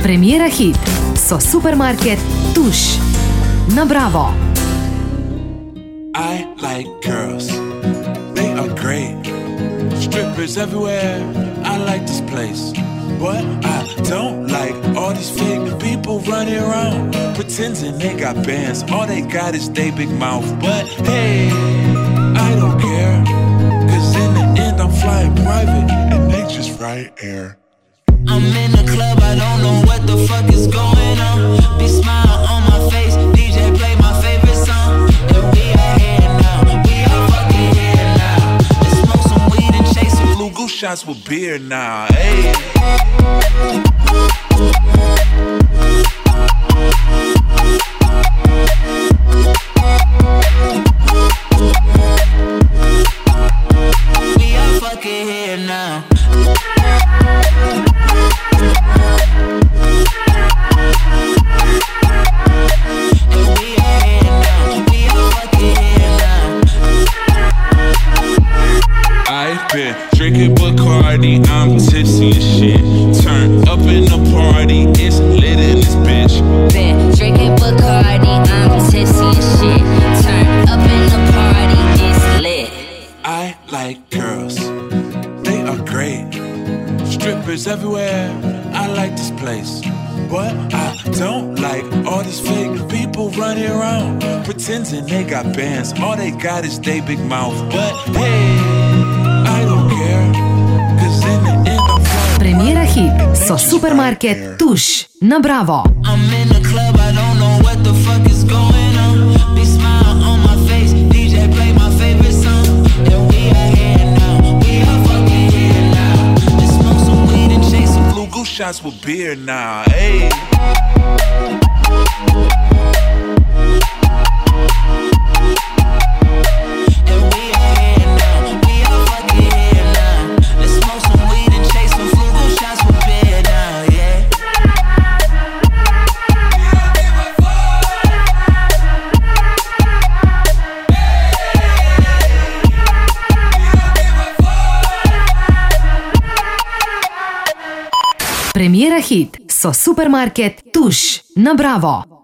Premiera hit so Supermarket Tuš na Bravo. I like girls, they are great. Strippers everywhere, I like this place. But I don't like all these fake people running around pretending they got bands, all they got is they big mouth. But hey, I don't care, cause in the end I'm flying private and they just write air. I'm in the club, I don't know what the fuck is going on. Big smile on my face, DJ play my favorite song. And we are here now, we are fucking here now. Let's smoke some weed and chase some Blue goose shots with beer now, hey. We are fucking here now. Been drinking Bacardi, I'm tipsy as shit. Turn up in the party, it's lit in this bitch. Been drinking Bacardi, I'm tipsy as shit. Turn up in the party, it's lit. I like girls, they are great. Strippers everywhere, I like this place. But I don't like all these fake people running around pretending they got bands, all they got is they big mouth. But hey, I don't care, cause in the end I'm flying. Premiera hit so Supermarket Tuš na Bravo. I'm in the club, I don't know what the fuck is going on. Big smile on my face, DJ play my favorite song. And we are here now, we are fucking here now. Let's smoke some weed and chase some Blue goose shots with beer now, hey. Premiera hit so Supermarket Tuš na Bravo.